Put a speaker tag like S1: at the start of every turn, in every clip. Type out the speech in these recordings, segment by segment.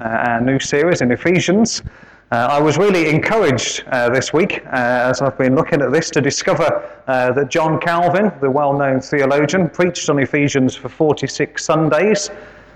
S1: our new series in Ephesians. I was really encouraged this week as I've been looking at this to discover that John Calvin, the well-known theologian, preached on Ephesians for 46 Sundays.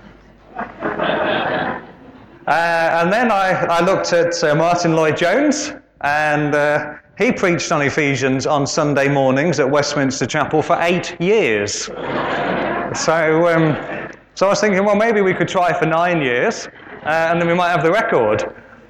S1: And then I looked at Martin Lloyd-Jones, and he preached on Ephesians on Sunday mornings at Westminster Chapel for 8 years. So I was thinking, well, maybe we could try for 9 years, and then we might have the record.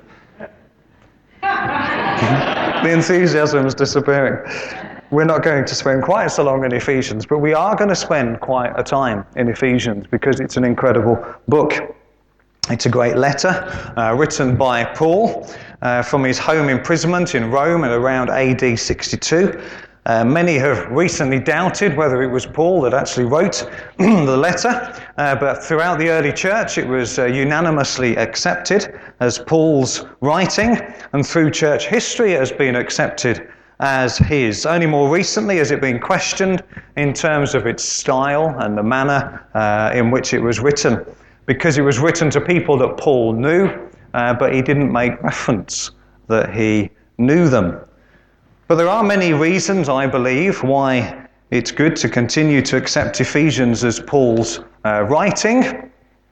S1: The enthusiasm is disappearing. We're not going to spend quite so long in Ephesians, but we are going to spend quite a time in Ephesians because it's an incredible book. It's a great letter written by Paul from his home imprisonment in Rome at around AD 62. Many have recently doubted whether it was Paul that actually wrote the letter, but throughout the early church it was unanimously accepted as Paul's writing, and through church history it has been accepted as his. Only more recently has it been questioned in terms of its style and the manner in which it was written, because it was written to people that Paul knew, but he didn't make reference that he knew them. But there are many reasons, I believe, why it's good to continue to accept Ephesians as Paul's writing.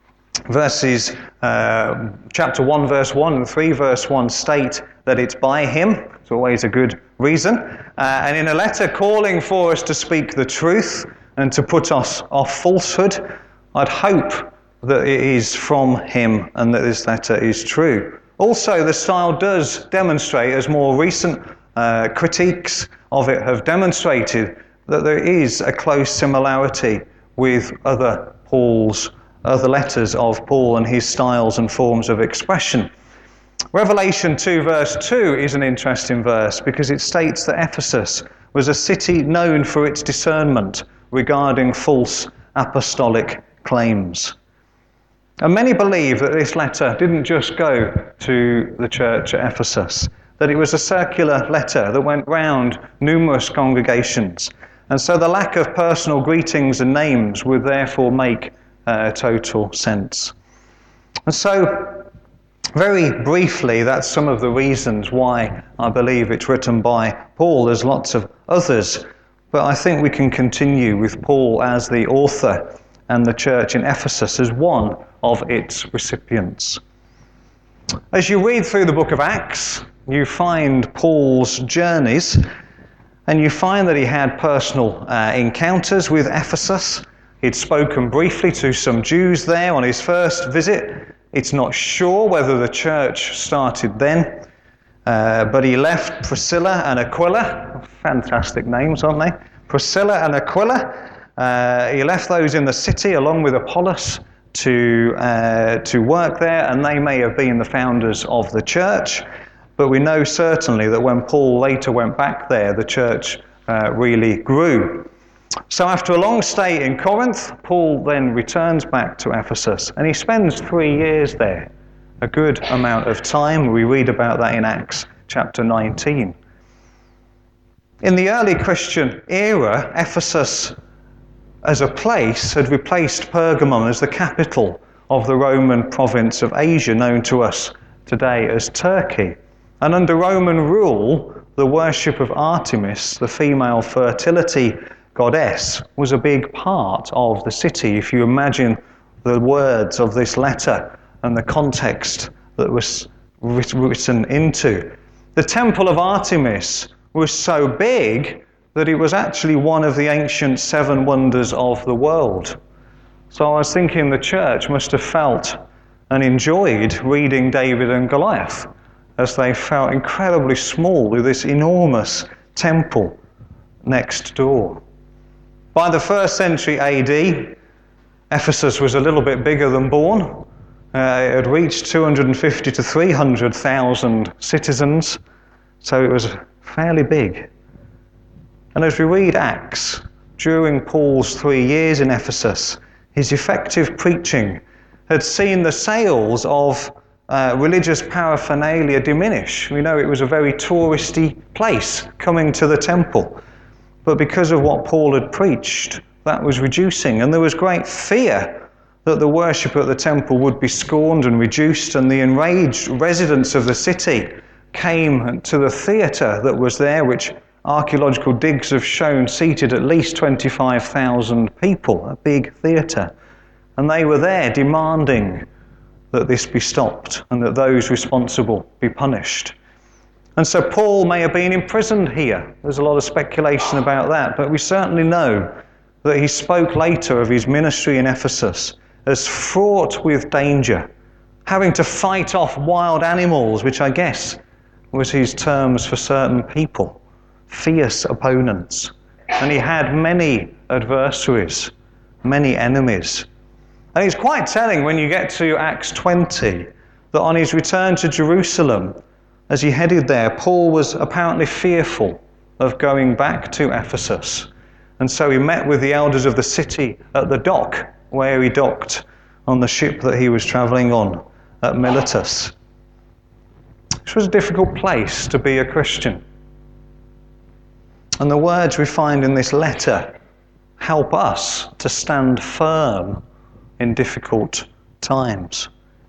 S1: Chapter 1 verse 1 and 3 verse 1 state that it's by him. It's always a good reason. And in a letter calling for us to speak the truth and to put us off falsehood, I'd hope that it is from him and that this letter is true. Also, the style does demonstrate, as more recent critiques of it have demonstrated, that there is a close similarity with other letters of Paul and his styles and forms of expression. Revelation 2 verse 2 is an interesting verse because it states that Ephesus was a city known for its discernment regarding false apostolic claims. And many believe that this letter didn't just go to the church at Ephesus, that it was a circular letter that went round numerous congregations. And so the lack of personal greetings and names would therefore make total sense. And so, very briefly, that's some of the reasons why I believe it's written by Paul. There's lots of others, but I think we can continue with Paul as the author and the church in Ephesus as one of its recipients. As you read through the book of Acts, you find Paul's journeys, and you find that he had personal encounters with Ephesus. He'd spoken briefly to some Jews there on his first visit. It's not sure whether the church started then, but he left Priscilla and Aquila. Fantastic names, aren't they? Priscilla and Aquila. He left those in the city along with Apollos to work there, and they may have been the founders of the church. But we know certainly that when Paul later went back there, the church really grew. So after a long stay in Corinth, Paul then returns back to Ephesus, and he spends 3 years there, a good amount of time. We read about that in Acts chapter 19. In the early Christian era, Ephesus as a place had replaced Pergamum as the capital of the Roman province of Asia, known to us today as Turkey. And under Roman rule, the worship of Artemis, the female fertility goddess, was a big part of the city. If you imagine the words of this letter and the context that was written into. The temple of Artemis was so big that it was actually one of the ancient 7 wonders of the world. So I was thinking the church must have felt and enjoyed reading David and Goliath, as they felt incredibly small with this enormous temple next door. By the 1st century AD, Ephesus was a little bit bigger than Bourne. It had reached 250 to 300,000 citizens, so it was fairly big. And as we read Acts, during Paul's 3 years in Ephesus, his effective preaching had seen the sales of religious paraphernalia diminish. We know it was a very touristy place coming to the temple. But because of what Paul had preached, that was reducing. And there was great fear that the worship at the temple would be scorned and reduced, and the enraged residents of the city came to the theatre that was there, which archaeological digs have shown seated at least 25,000 people, a big theatre. And they were there demanding that this be stopped and that those responsible be punished. And so Paul may have been imprisoned here. There's a lot of speculation about that, but we certainly know that he spoke later of his ministry in Ephesus as fraught with danger, having to fight off wild animals, which I guess was his terms for certain people, fierce opponents. And he had many adversaries, many enemies. And it's quite telling when you get to Acts 20 that on his return to Jerusalem, as he headed there, Paul was apparently fearful of going back to Ephesus. And so he met with the elders of the city at the dock, where he docked on the ship that he was travelling on at Miletus. This was a difficult place to be a Christian. And the words we find in this letter help us to stand firm in difficult times.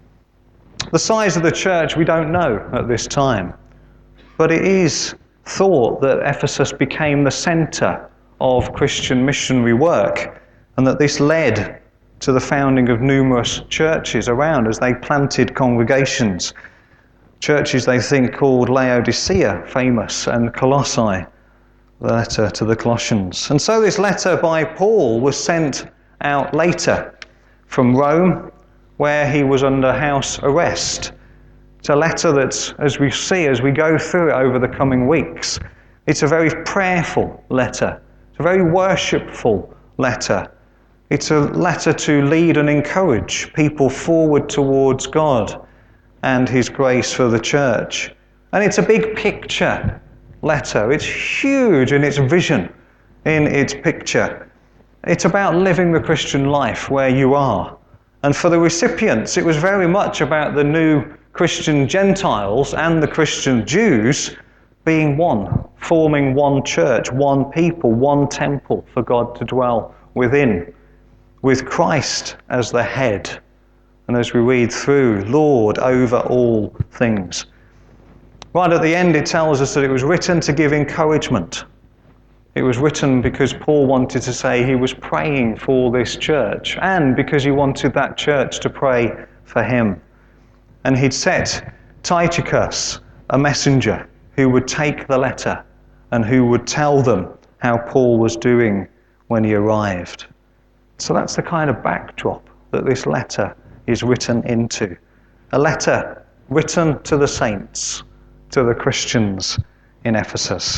S1: The size of the church we don't know at this time, but it is thought that Ephesus became the centre of Christian missionary work, and that this led to the founding of numerous churches around as they planted congregations. Churches they think called Laodicea famous, and Colossae, the letter to the Colossians. And so this letter by Paul was sent out later from Rome, where he was under house arrest. It's a letter that, as we see, as we go through it over the coming weeks, it's a very prayerful letter. It's a very worshipful letter. It's a letter to lead and encourage people forward towards God and his grace for the church. And it's a big picture letter. It's huge in its vision, in its picture. It's about living the Christian life where you are. And for the recipients, it was very much about the new Christian Gentiles and the Christian Jews being one, forming one church, one people, one temple for God to dwell within, with Christ as the head. And as we read through, Lord over all things. Right at the end, it tells us that it was written to give encouragement. It was written because Paul wanted to say he was praying for this church, and because he wanted that church to pray for him. And he'd set Tychicus, a messenger, who would take the letter and who would tell them how Paul was doing when he arrived. So that's the kind of backdrop that this letter is written into. A letter written to the saints, to the Christians in Ephesus.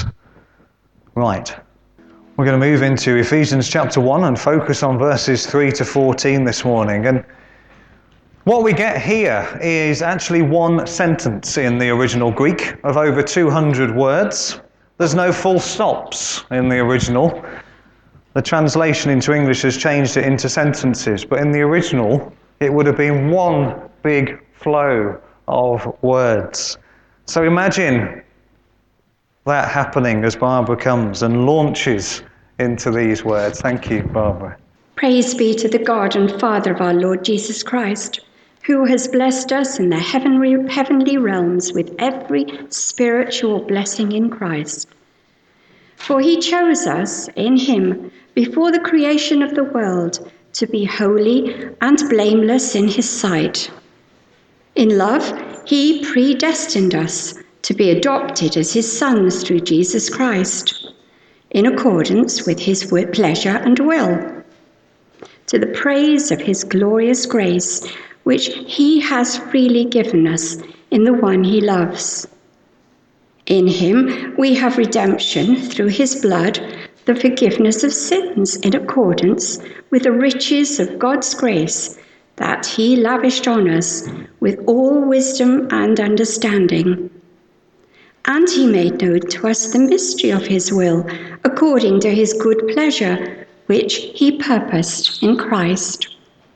S1: Right. We're going to move into Ephesians chapter 1 and focus on verses 3 to 14 this morning. And what we get here is actually one sentence in the original Greek of over 200 words. There's no full stops in the original. The translation into English has changed it into sentences, but in the original it would have been one big flow of words. So imagine that happening as Barbara comes and launches into these words. Thank you, Barbara.
S2: Praise be to the God and Father of our Lord Jesus Christ, who has blessed us in the heavenly realms with every spiritual blessing in Christ. For he chose us in him before the creation of the world to be holy and blameless in his sight. In love, he predestined us to be adopted as his sons through Jesus Christ, in accordance with his pleasure and will, to the praise of his glorious grace, which he has freely given us in the one he loves. In him we have redemption through his blood, the forgiveness of sins in accordance with the riches of God's grace that he lavished on us with all wisdom and understanding. And he made known to us the mystery of his will, according to his good pleasure, which he purposed in Christ,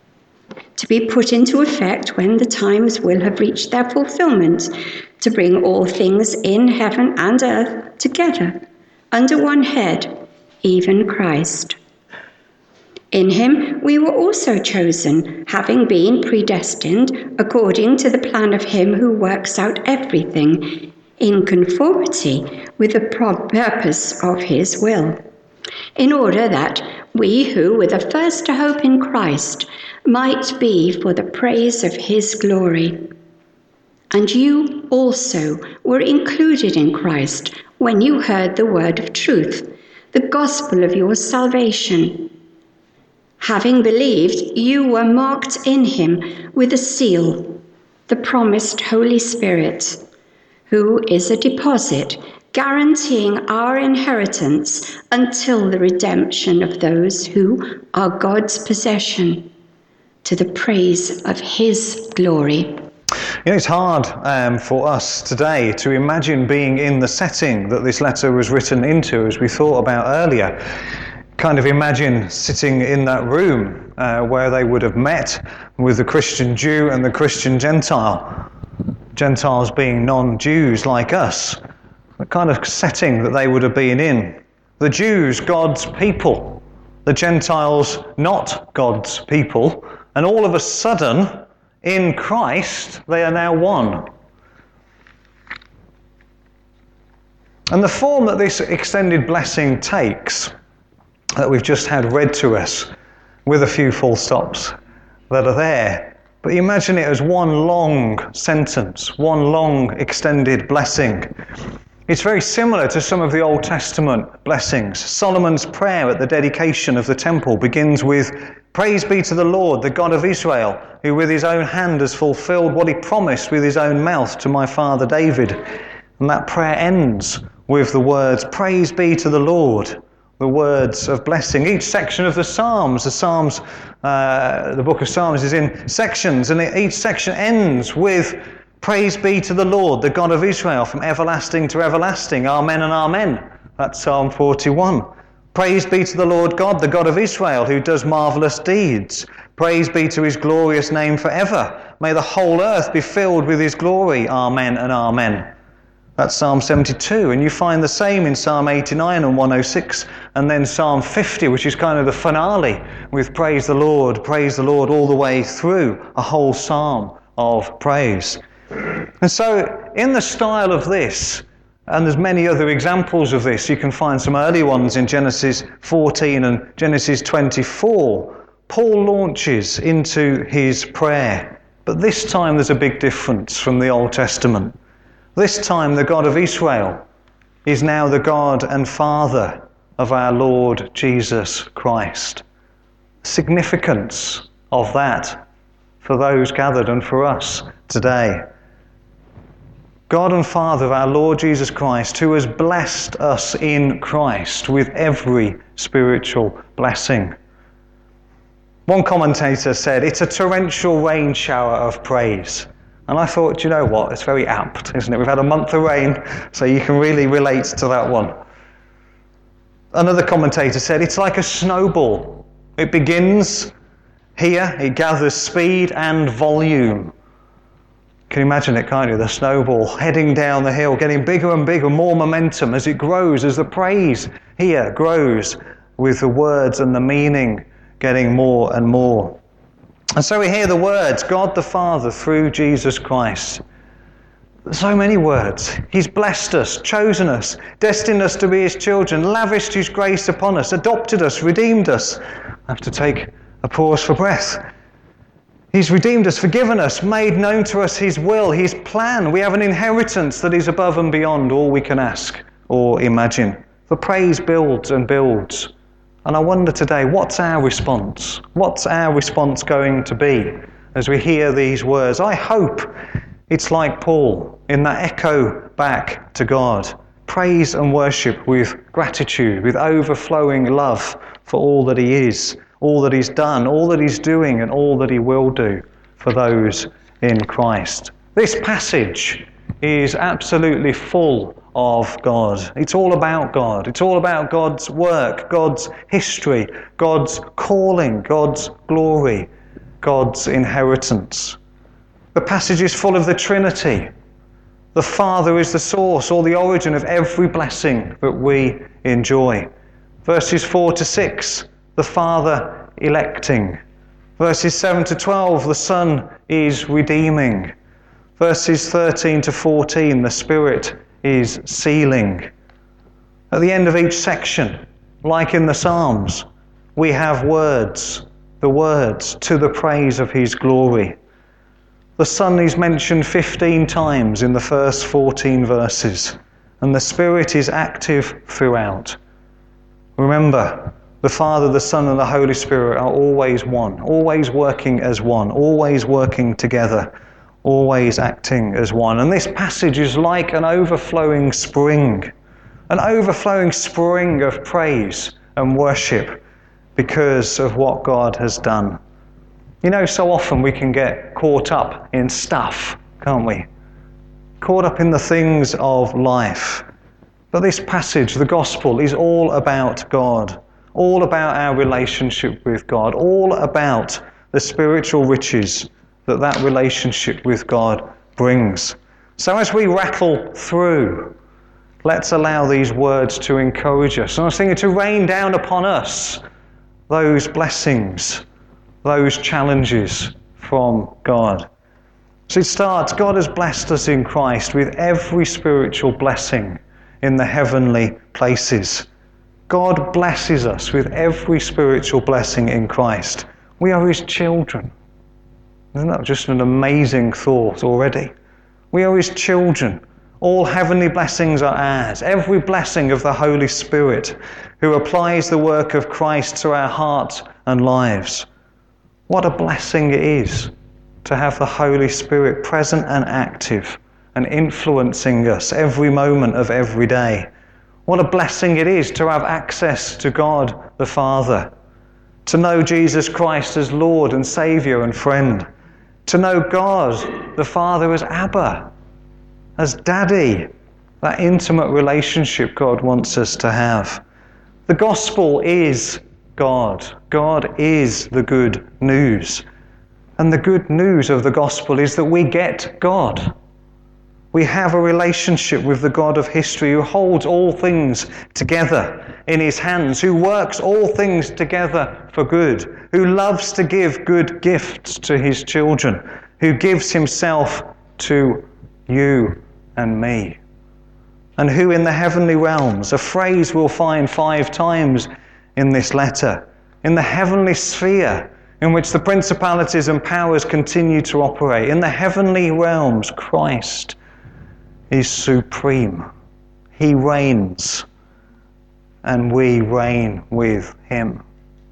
S2: to be put into effect when the times will have reached their fulfillment, to bring all things in heaven and earth together under one head, even Christ. In him we were also chosen, having been predestined according to the plan of him who works out everything in conformity with the purpose of his will, in order that we who were the first to hope in Christ might be for the praise of his glory. And you also were included in Christ when you heard the word of truth, the gospel of your salvation. Having believed, you were marked in him with a seal, the promised Holy Spirit, who is a deposit guaranteeing our inheritance until the redemption of those who are God's possession, to the praise of his glory.
S1: You know, it's hard for us today to imagine being in the setting that this letter was written into, as we thought about earlier. Kind of imagine sitting in that room where they would have met with the Christian Jew and the Christian Gentile. Gentiles being non-Jews like us. The kind of setting that they would have been in. The Jews, God's people. The Gentiles, not God's people. And all of a sudden, in Christ, they are now one. And the form that this extended blessing takes, that we've just had read to us, with a few full stops that are there, but imagine it as one long sentence, one long extended blessing. It's very similar to some of the Old Testament blessings. Solomon's prayer at the dedication of the temple begins with, "Praise be to the Lord, the God of Israel, who with his own hand has fulfilled what he promised with his own mouth to my father David." And that prayer ends with the words, "Praise be to the Lord," the words of blessing. Each section of the Psalms, the book of Psalms is in sections, and each section ends with, "Praise be to the Lord, the God of Israel, from everlasting to everlasting. Amen and amen." That's Psalm 41. "Praise be to the Lord God, the God of Israel, who does marvelous deeds. Praise be to his glorious name forever. May the whole earth be filled with his glory. Amen and amen." That's Psalm 72, and you find the same in Psalm 89 and 106, and then Psalm 50, which is kind of the finale, with praise the Lord, all the way through a whole psalm of praise. And so, in the style of this, and there's many other examples of this, you can find some early ones in Genesis 14 and Genesis 24, Paul launches into his prayer. But this time there's a big difference from the Old Testament. This time the God of Israel is now the God and Father of our Lord Jesus Christ. Significance of that for those gathered and for us today. God and Father of our Lord Jesus Christ, who has blessed us in Christ with every spiritual blessing. One commentator said, "It's a torrential rain shower of praise." And I thought, do you know what? It's very apt, isn't it? We've had a month of rain, so you can really relate to that one. Another commentator said, "It's like a snowball. It begins here, it gathers speed and volume." Can you imagine it, can't you? The snowball heading down the hill, getting bigger and bigger, more momentum as it grows, as the praise here grows, with the words and the meaning getting more and more. And so we hear the words, God the Father through Jesus Christ. So many words. He's blessed us, chosen us, destined us to be his children, lavished his grace upon us, adopted us, redeemed us. I have to take a pause for breath. He's redeemed us, forgiven us, made known to us his will, his plan. We have an inheritance that is above and beyond all we can ask or imagine. The praise builds and builds. And I wonder today, what's our response? What's our response going to be as we hear these words? I hope it's like Paul in that echo back to God. Praise and worship with gratitude, with overflowing love for all that he is, all that he's done, all that he's doing, and all that he will do for those in Christ. This passage is absolutely full of God. It's all about God. It's all about God's work, God's history, God's calling, God's glory, God's inheritance. The passage is full of the Trinity. The Father is the source or the origin of every blessing that we enjoy. Verses 4 to 6, the Father electing. Verses 7 to 12, the Son is redeeming. Verses 13 to 14, the Spirit is sealing. At the end of each section, like in the Psalms, we have words, the words to the praise of his glory. The Son is mentioned 15 times in the first 14 verses, and the Spirit is active throughout. Remember, the Father, the Son, and the Holy Spirit are always one, always working as one, always working together, always acting as one. And this passage is like an overflowing spring of praise and worship because of what God has done. You know, so often we can get caught up in stuff, can't we? Caught up in the things of life. But this passage, the gospel, is all about God, all about our relationship with God, all about the spiritual riches that relationship with God brings. So as we rattle through, let's allow these words to encourage us. And I was thinking to rain down upon us those blessings, those challenges from God. So it starts, God has blessed us in Christ with every spiritual blessing in the heavenly places. God blesses us with every spiritual blessing in Christ. We are his children. Isn't that just an amazing thought already? We are his children. All heavenly blessings are ours. Every blessing of the Holy Spirit who applies the work of Christ to our hearts and lives. What a blessing it is to have the Holy Spirit present and active and influencing us every moment of every day. What a blessing it is to have access to God the Father, to know Jesus Christ as Lord and Saviour and friend, to know God the Father as Abba, as Daddy, that intimate relationship God wants us to have. The gospel is God. God is the good news. And the good news of the gospel is that we get God. We have a relationship with the God of history who holds all things together in his hands, who works all things together for good, who loves to give good gifts to his children, who gives himself to you and me, and who in the heavenly realms, a phrase we'll find 5 times in this letter, in the heavenly sphere in which the principalities and powers continue to operate, in the heavenly realms, Christ is supreme. He reigns, and we reign with him.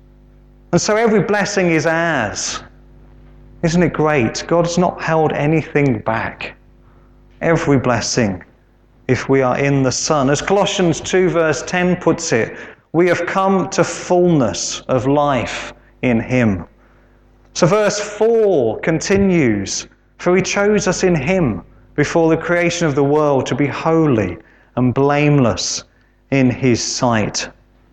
S1: And so every blessing is ours. Isn't it great? God's not held anything back. Every blessing, if we are in the Son. As Colossians 2 verse 10 puts it, we have come to fullness of life in him. So verse 4 continues, for he chose us in him before the creation of the world to be holy and blameless in his sight.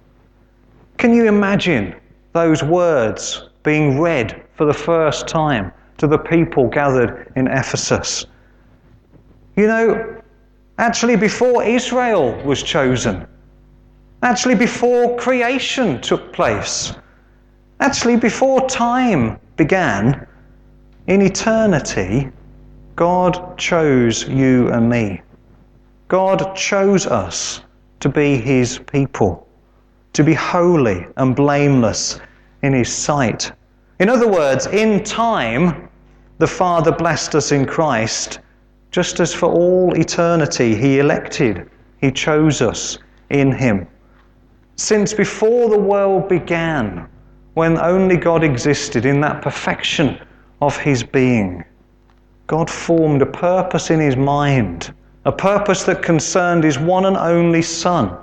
S1: Can you imagine those words being read for the first time to the people gathered in Ephesus? You know, actually before Israel was chosen, actually before creation took place, actually before time began, in eternity, God chose you and me. God chose us to be his people, to be holy and blameless in his sight. In other words, in time, the Father blessed us in Christ, just as for all eternity he elected, he chose us in him. Since before the world began, when only God existed in that perfection of his being, God formed a purpose in his mind, a purpose that concerned his one and only Son,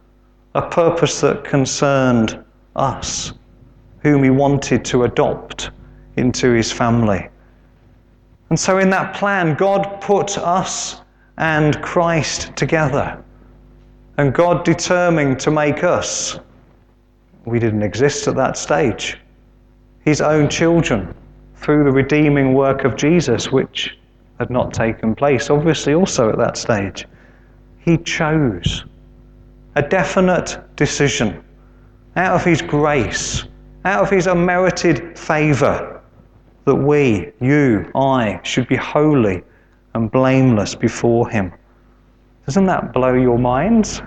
S1: a purpose that concerned us, whom he wanted to adopt into his family. And so in that plan, God put us and Christ together. And God determined to make us, we didn't exist at that stage, his own children through the redeeming work of Jesus, which had not taken place, obviously, also at that stage. He chose a definite decision out of his grace, out of his unmerited favour, that we, you, I, should be holy and blameless before him. Doesn't that blow your minds?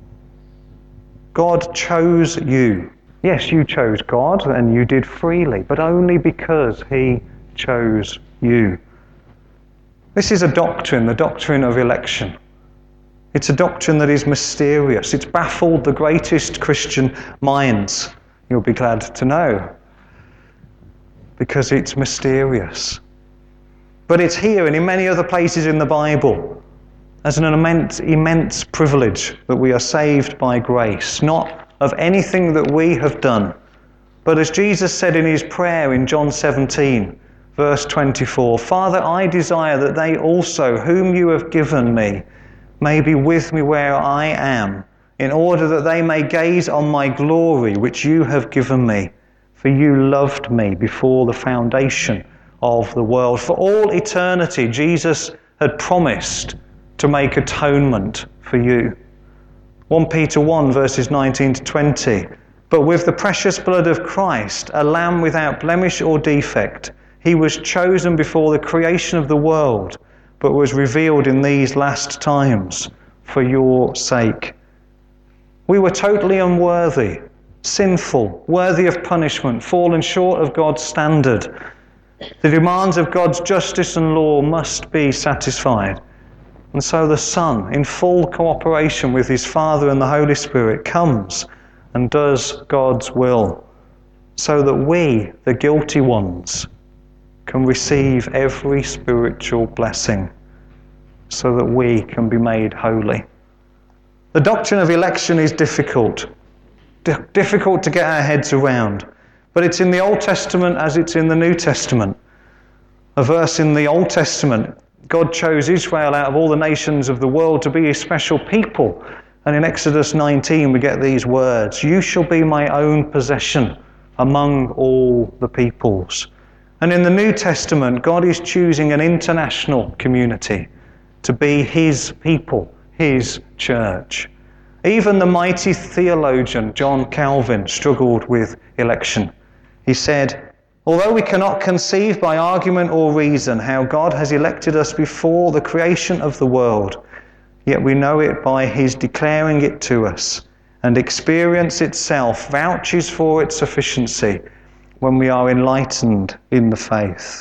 S1: God chose you. Yes, you chose God, and you did freely, but only because he chose you. This is a doctrine, the doctrine of election. It's a doctrine that is mysterious. It's baffled the greatest Christian minds, you'll be glad to know, because it's mysterious. But it's here and in many other places in the Bible as an immense privilege that we are saved by grace, not of anything that we have done, but as Jesus said in his prayer in John 17, verse 24, Father, I desire that they also, whom you have given me, may be with me where I am, in order that they may gaze on my glory which you have given me. For you loved me before the foundation of the world. For all eternity, Jesus had promised to make atonement for you. 1 Peter 1 verses 19 to 20. But with the precious blood of Christ, a lamb without blemish or defect, he was chosen before the creation of the world, but was revealed in these last times for your sake. We were totally unworthy, sinful, worthy of punishment, fallen short of God's standard. The demands of God's justice and law must be satisfied. And so the Son, in full cooperation with his Father and the Holy Spirit, comes and does God's will, so that we, the guilty ones, can receive every spiritual blessing, so that we can be made holy. The doctrine of election is difficult to get our heads around, but it's in the Old Testament as it's in the New Testament. A verse in the Old Testament, God chose Israel out of all the nations of the world to be his special people. And in Exodus 19 we get these words, you shall be my own possession among all the peoples. And in the New Testament, God is choosing an international community to be his people, his church. Even the mighty theologian John Calvin struggled with election. He said, although we cannot conceive by argument or reason how God has elected us before the creation of the world, yet we know it by his declaring it to us, and experience itself vouches for its sufficiency when we are enlightened in the faith.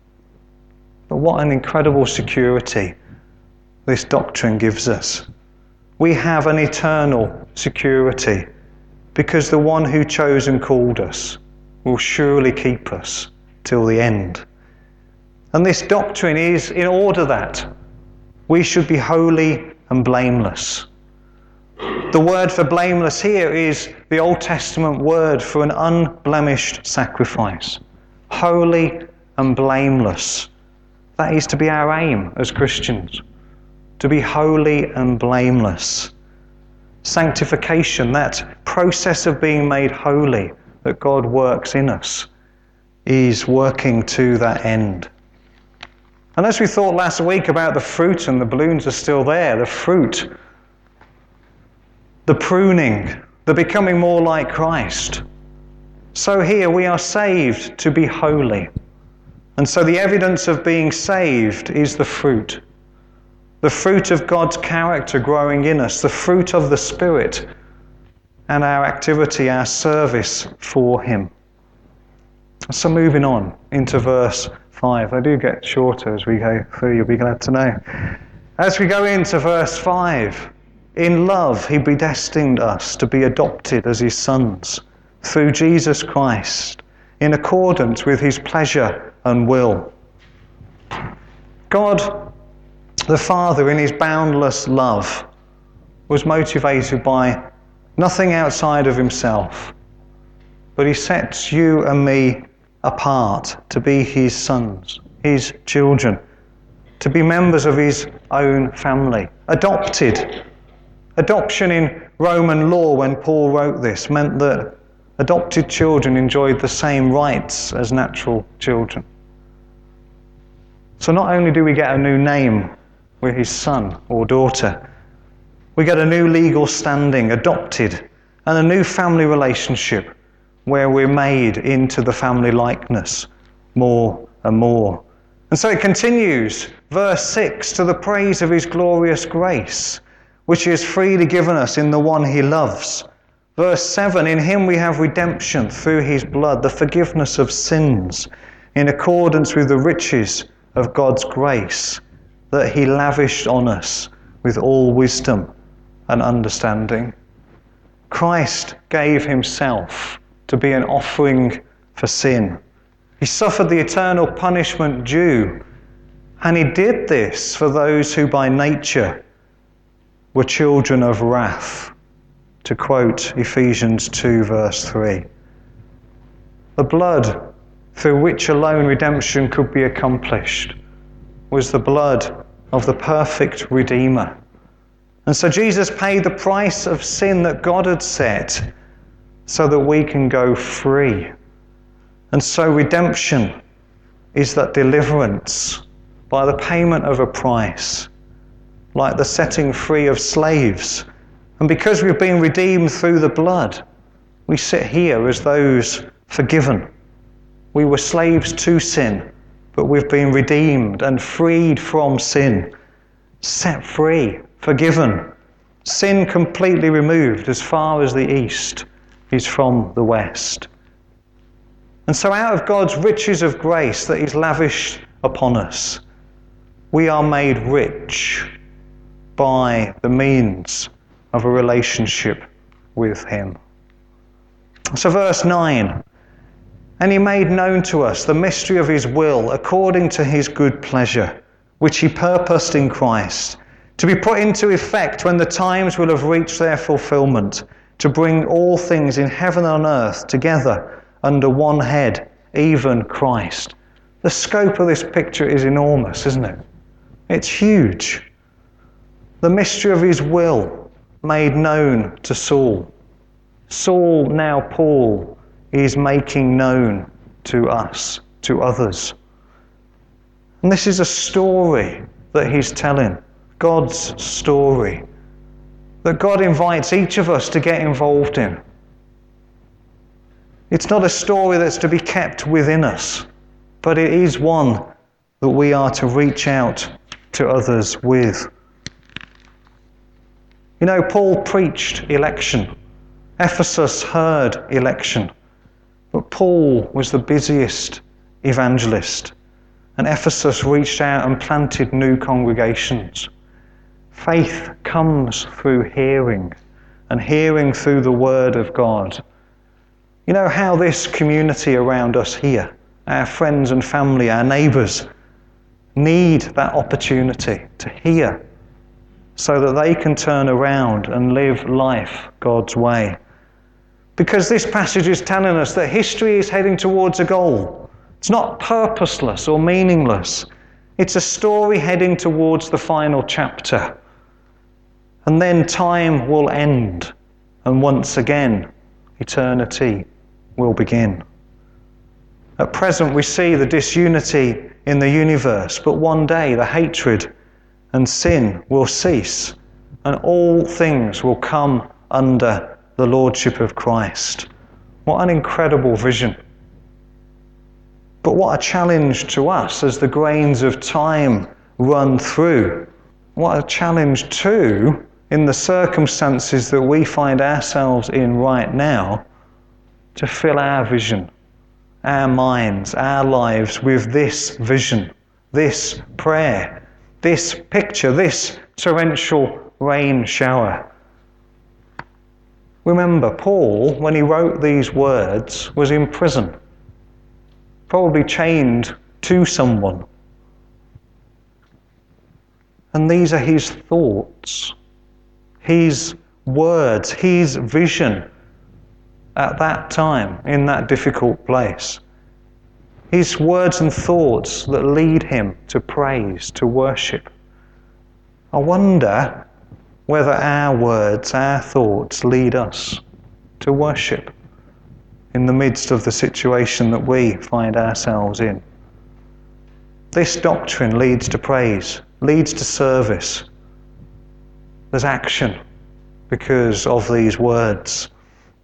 S1: But what an incredible security this doctrine gives us. We have an eternal security because the one who chose and called us will surely keep us till the end. And this doctrine is in order that we should be holy and blameless. The word for blameless here is the Old Testament word for an unblemished sacrifice. Holy and blameless. That is to be our aim as Christians. To be holy and blameless. Sanctification, that process of being made holy that God works in us, is working to that end. And as we thought last week about the fruit, and the balloons are still there, the fruit, the pruning, the becoming more like Christ. So here we are saved to be holy. And so the evidence of being saved is the fruit. The fruit of God's character growing in us, the fruit of the Spirit, and our activity, our service for him. So moving on into verse 5. They do get shorter as we go through, you'll be glad to know. As we go into verse 5, in love he predestined us to be adopted as his sons through Jesus Christ, in accordance with his pleasure and will. God, the Father, in his boundless love, was motivated by nothing outside of himself, but he sets you and me apart to be his sons, his children, to be members of his own family. Adopted. Adoption in Roman law, when Paul wrote this, meant that adopted children enjoyed the same rights as natural children. So not only do we get a new name, we're his son or daughter, we get a new legal standing, adopted, and a new family relationship where we're made into the family likeness more and more. And so it continues, verse 6, to the praise of his glorious grace, which he has freely given us in the one he loves. Verse 7, in him we have redemption through his blood, the forgiveness of sins, in accordance with the riches of God's grace, that he lavished on us with all wisdom and understanding. Christ gave himself to be an offering for sin. He suffered the eternal punishment due, and he did this for those who by nature were children of wrath, to quote Ephesians 2 verse 3. The blood through which alone redemption could be accomplished was the blood of the perfect Redeemer. And so Jesus paid the price of sin that God had set so that we can go free. And so redemption is that deliverance by the payment of a price, like the setting free of slaves. And because we've been redeemed through the blood, we sit here as those forgiven. We were slaves to sin, but we've been redeemed and freed from sin, set free, forgiven, sin completely removed as far as the east is from the west. And so out of God's riches of grace that he's lavished upon us, we are made rich by the means of a relationship with him. So verse 9, and he made known to us the mystery of his will according to his good pleasure, which he purposed in Christ, to be put into effect when the times will have reached their fulfillment, to bring all things in heaven and on earth together under one head, even Christ. The scope of this picture is enormous, isn't it? It's huge. The mystery of his will made known to Saul. Saul, now Paul, is making known to us, to others. And this is a story that he's telling, God's story, that God invites each of us to get involved in. It's not a story that's to be kept within us, but it is one that we are to reach out to others with. You know, Paul preached election. Ephesus heard election. But Paul was the busiest evangelist, and Ephesus reached out and planted new congregations. Faith comes through hearing, and hearing through the word of God. You know how this community around us here, our friends and family, our neighbours, need that opportunity to hear so that they can turn around and live life God's way. Because this passage is telling us that history is heading towards a goal. It's not purposeless or meaningless. It's a story heading towards the final chapter. And then time will end, and once again, eternity will begin. At present, we see the disunity in the universe, but one day the hatred and sin will cease, and all things will come under the Lordship of Christ. What an incredible vision. But what a challenge to us as the grains of time run through. What a challenge too in the circumstances that we find ourselves in right now to fill our vision, our minds, our lives with this vision, this prayer, this picture, this torrential rain shower. Remember, Paul, when he wrote these words, was in prison, probably chained to someone. And these are his thoughts, his words, his vision at that time, in that difficult place. His words and thoughts that lead him to praise, to worship. I wonder whether our words, our thoughts lead us to worship in the midst of the situation that we find ourselves in. This doctrine leads to praise, leads to service. There's action because of these words.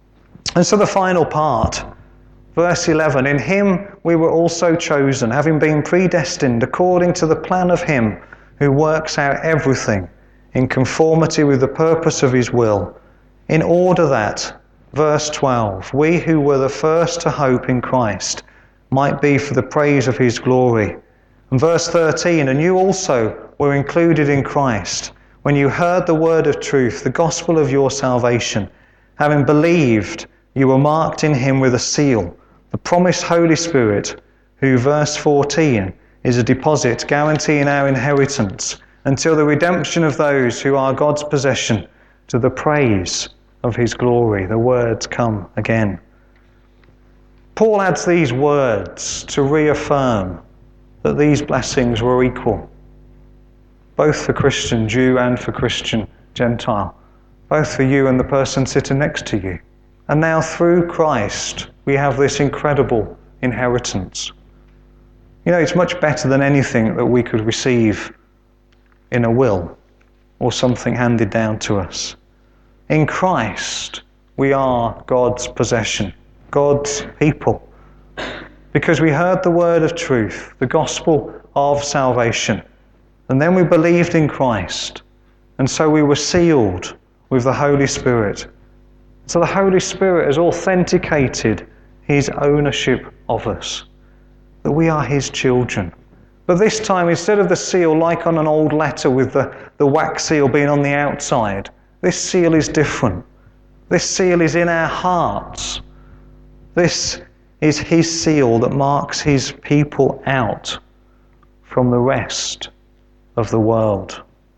S1: And so the final part, verse 11, in him we were also chosen, having been predestined according to the plan of him who works out everything in conformity with the purpose of his will, in order that, verse 12, we who were the first to hope in Christ might be for the praise of his glory. And verse 13, and you also were included in Christ when you heard the word of truth, the gospel of your salvation. Having believed, you were marked in him with a seal, the promised Holy Spirit, who, verse 14, is a deposit guaranteeing our inheritance until the redemption of those who are God's possession, to the praise of his glory. The words come again. Paul adds these words to reaffirm that these blessings were equal, both for Christian Jew and for Christian Gentile, both for you and the person sitting next to you. And now through Christ, we have this incredible inheritance. You know, it's much better than anything that we could receive in a will or something handed down to us. In Christ, we are God's possession, God's people, because we heard the word of truth, the gospel of salvation, and then we believed in Christ, and so we were sealed with the Holy Spirit. So the Holy Spirit has authenticated his ownership of us, that we are his children. But this time, instead of the seal like on an old letter with the wax seal being on the outside, this seal is different. This seal is in our hearts. This is his seal that marks his people out from the rest of the world.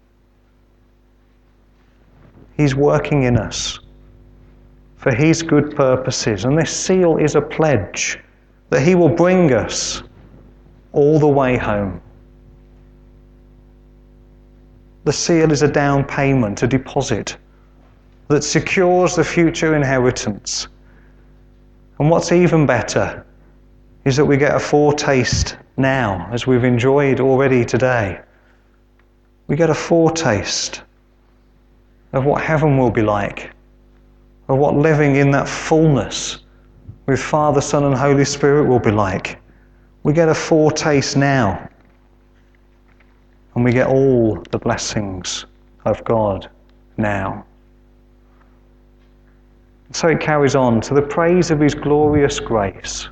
S1: He's working in us for his good purposes, and this seal is a pledge that he will bring us all the way home. The seal is a down payment, a deposit that secures the future inheritance. And what's even better is that we get a foretaste now, as we've enjoyed already today. We get a foretaste of what heaven will be like, of what living in that fullness with Father, Son and Holy Spirit will be like. We get a foretaste now, and we get all the blessings of God now. So it carries on, to the praise of his glorious grace.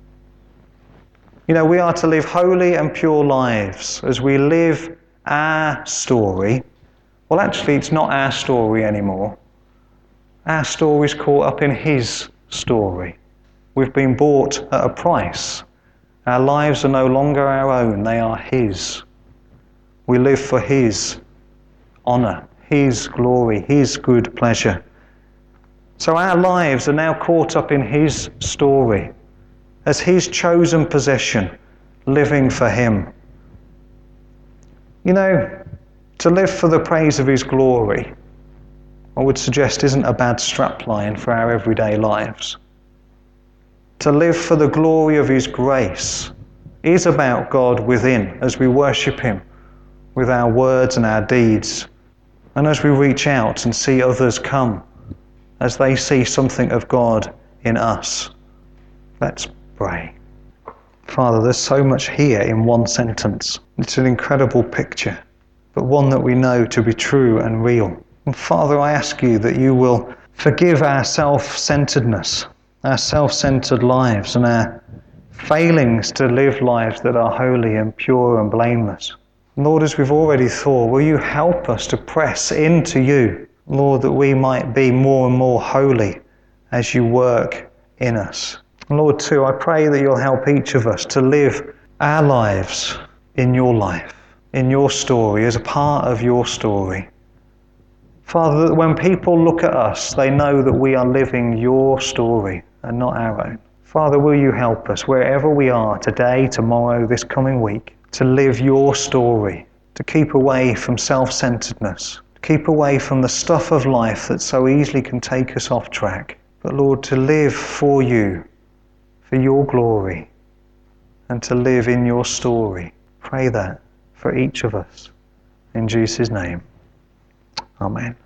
S1: You know, we are to live holy and pure lives as we live our story. Well, actually, it's not our story anymore. Our story's caught up in his story. We've been bought at a price. Our lives are no longer our own, they are his. We live for his honour, his glory, his good pleasure. So our lives are now caught up in his story, as his chosen possession, living for him. You know, to live for the praise of his glory, I would suggest isn't a bad strapline for our everyday lives. To live for the glory of his grace is about God within, as we worship him with our words and our deeds, and as we reach out and see others come, as they see something of God in us. Let's pray. Father, there's so much here in one sentence. It's an incredible picture, but one that we know to be true and real. And Father, I ask you that you will forgive our self-centeredness, our self-centered lives, and our failings to live lives that are holy and pure and blameless. Lord, as we've already thought, will you help us to press into you, Lord, that we might be more and more holy as you work in us. Lord, too, I pray that you'll help each of us to live our lives in your life, in your story, as a part of your story. Father, that when people look at us, they know that we are living your story and not our own. Father, will you help us wherever we are today, tomorrow, this coming week, to live your story, to keep away from self-centeredness, to keep away from the stuff of life that so easily can take us off track. But Lord, to live for you, for your glory, and to live in your story. Pray that for each of us. In Jesus' name. Amen.